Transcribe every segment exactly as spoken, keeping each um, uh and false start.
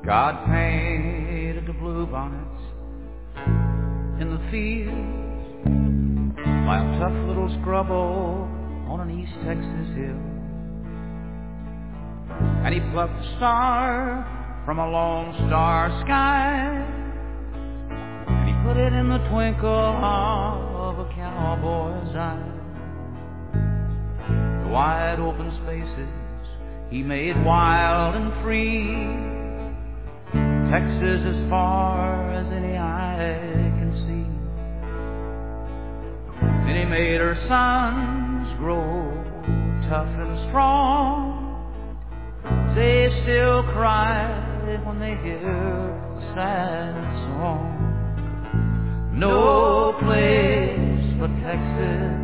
God painted the bluebonnets in the fields by a tough little scrubbo on an East Texas hill. And he plucked a star from a lone star sky, and he put it in the twinkle of a cowboy's eye. The wide open spaces he made wild and free, Texas as far as any eye can see. Then he made her sons grow tough and strong. They still cry when they hear the sad song. No place but Texas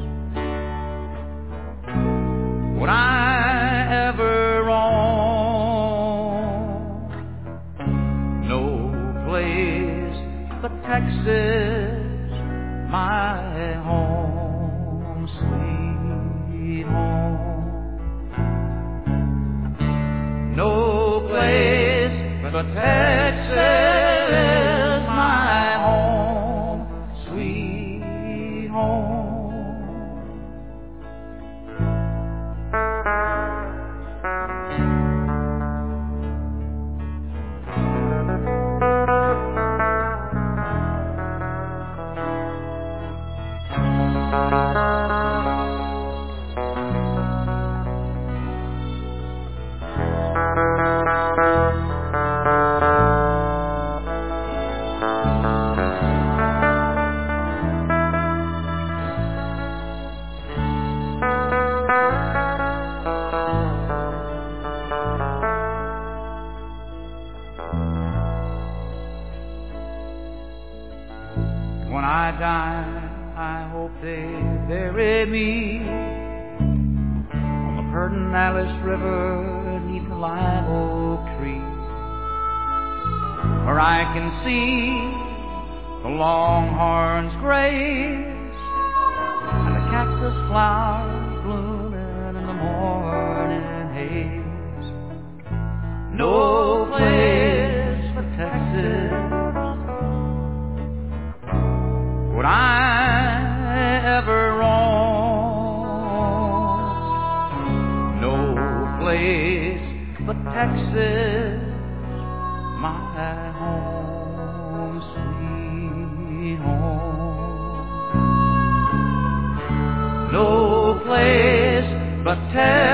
would I ever roam. No place but Texas, my home, sweet home. No place but Texas, my home, sweet home. When I die, I hope they bury me on the Pedernales River neath the live oak tree, where I can see the longhorn's grace and the cactus flowers blooming in the morning haze. No place but Texas would I ever roam. No place but Texas, my home, sweet home. No place but Texas.